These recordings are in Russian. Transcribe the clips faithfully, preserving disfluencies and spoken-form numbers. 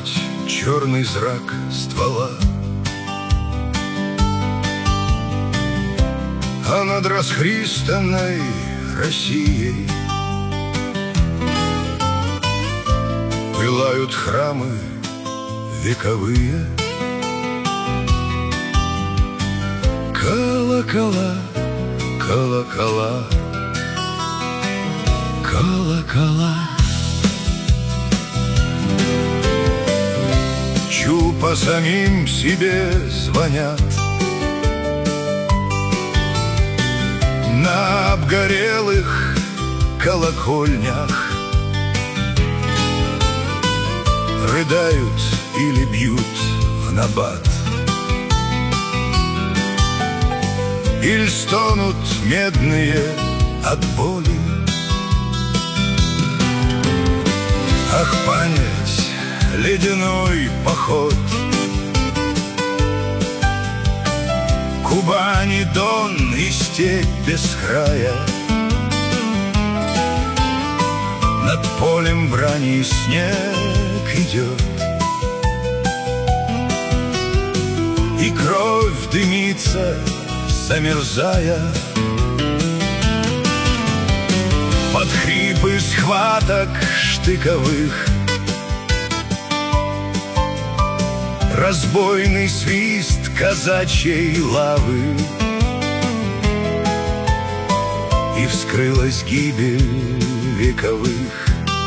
память черный зрак ствола, а над расхристанной Россией пылают храмы вековые. Колокола, колокола, колокола. Чу по самим себе звонят на обгорелых колокольнях, рыдают или бьют в набат, или стонут медные от боли. Ах, память, ледяной поход, Кубань и Дон и степь без края, над полем брани снег идет, и кровь дымится, замерзая под хрипы схваток штыковых. Разбойный свист казачьей лавы, и вскрылась гибель вековых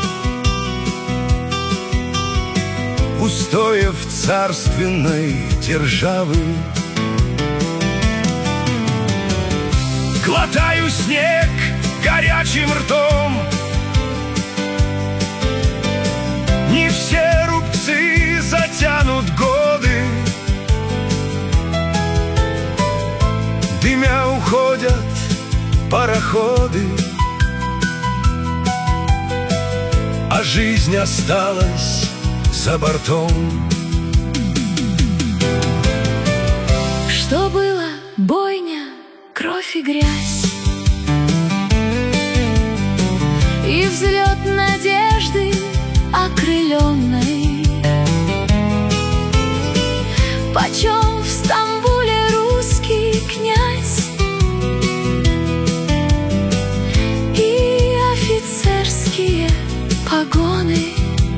устоев царственной державы. Глотаю снег горячим ртом, не все рубцы затянут годы, дымя уходят пароходы, а жизнь осталась за бортом. Что было бойня, кровь и грязь, и взлет надежды окрыленной. Почем в Стамбуле русский князь и офицерские погоны?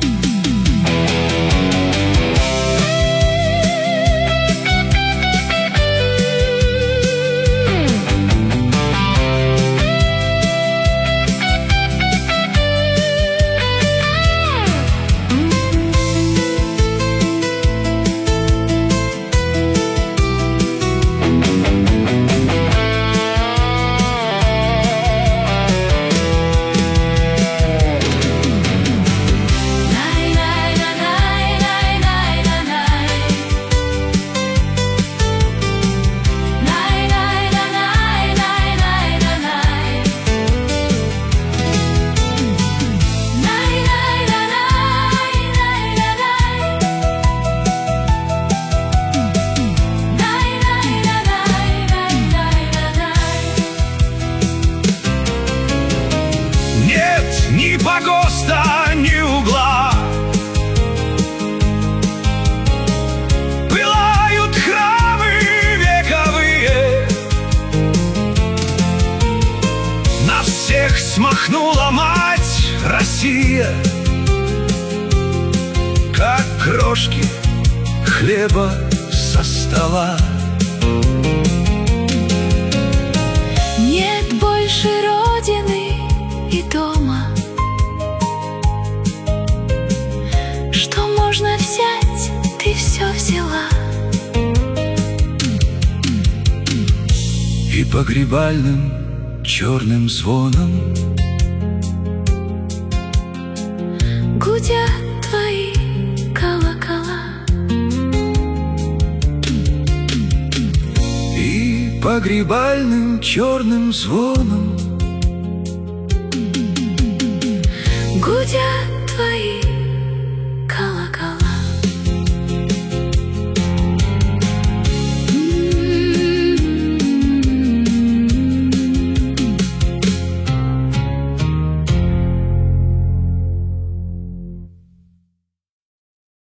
Ни погоста, ни угла, пылают храмы вековые. На всех смахнула мать Россия, как крошки хлеба со стола. Нет больше родины и дома, что можно взять, ты все взяла. И погребальным черным звоном гудят твои колокола. И погребальным черным звоном Гудят